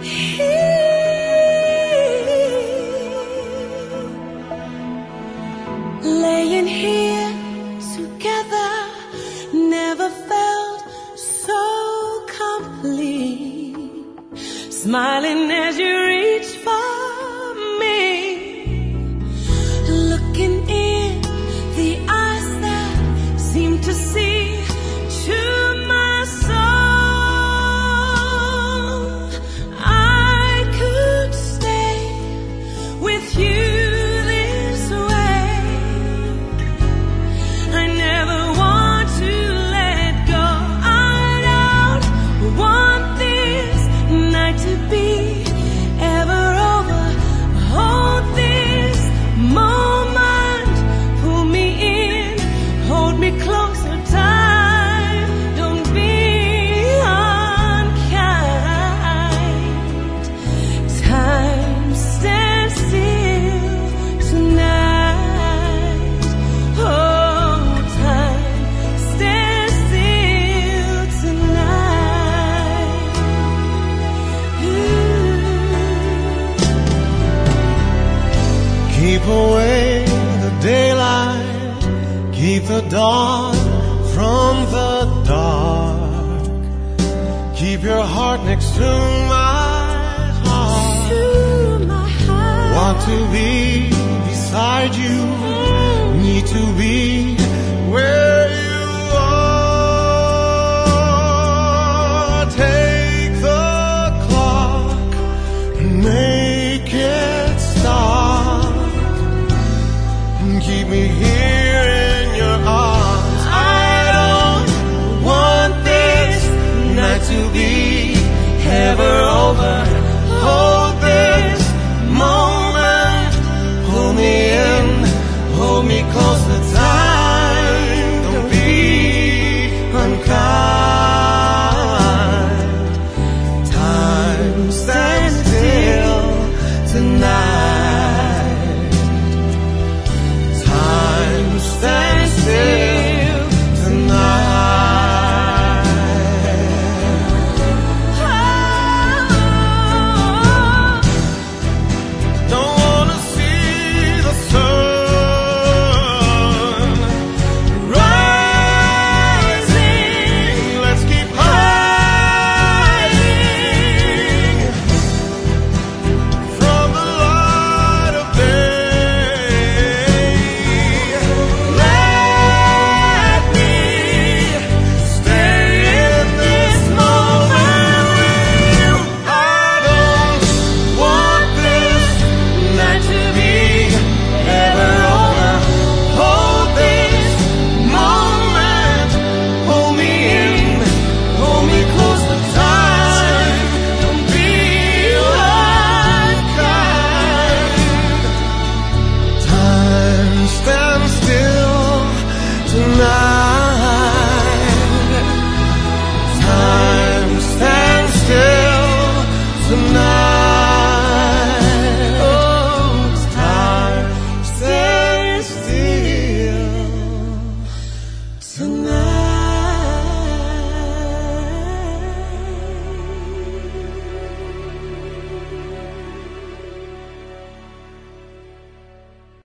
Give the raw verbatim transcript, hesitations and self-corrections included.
Laying here together, never felt so complete. Smiling as you reach for me, looking in the eyes that seem to see to my soul. I could stay with you this way. I never want to let go. I don't want this night to be ever over. Hold this moment, pull me in, hold me closer. Time, don't be unkind. Time stands still tonight. Oh, time stands still tonight. Ooh. Keep away the daylight, keep the dawn from the dark. Keep your heart next to my heart. To my heart. Want to be beside you, need to be where you are. Take the clock, make it stop, keep me here